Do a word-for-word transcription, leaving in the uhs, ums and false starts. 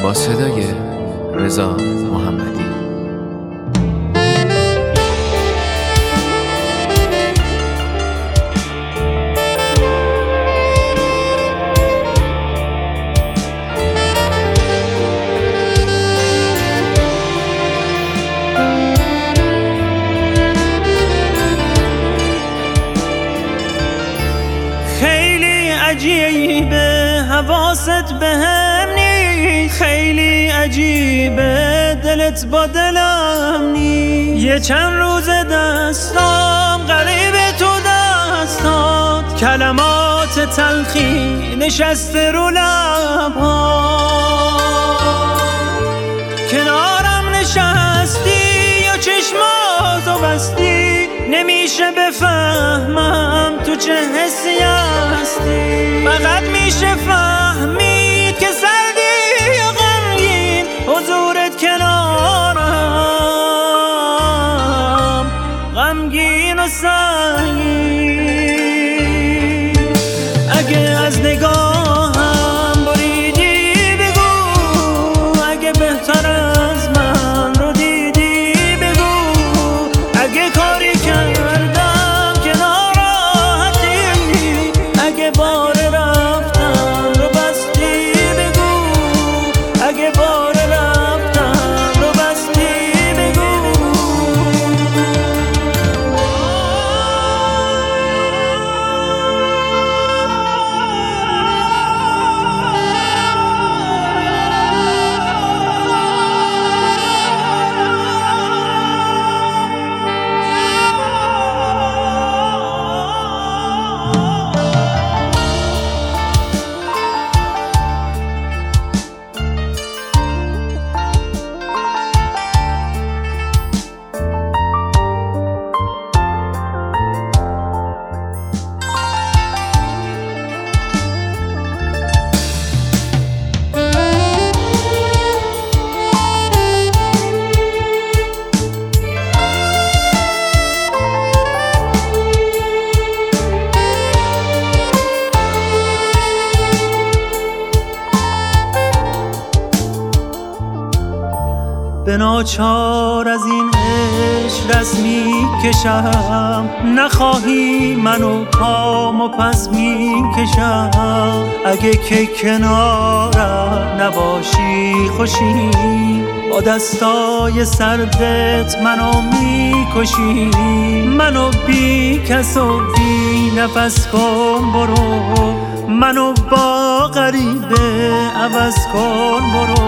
با صدای رضا محمدی. خیلی عجیبه حواست بهم نیست، خیلی عجیبه دلت با دلم نیست. یه چند روز دستام غریبه تو دستات، کلمات تلخی نشسته رو لبها. کنارم نشستی یا چشماتو بستی، نمیشه بفهمم تو چه حسی هستی. فقط میشه فهمید که سردی یا غمگین حضورت کنارم، غمگین و سنگین. اگه از نگاهم بریدی بگو، اگه بهتر از من رو دیدی بگو، اگه کاری کردم که ناراحتی، اگه بار رفتم رو بستی بگو، اگه بار رفتم رو بستی بگو. به ناچار از این عشق رسمی کشم، نخواهی منو پامو پس می کشم. اگه که کنارم نباشی خوشی، با دستای سردت منو می کشی. منو بی کس و بی نفس کن برو، منو با غریبه عوض کن برو.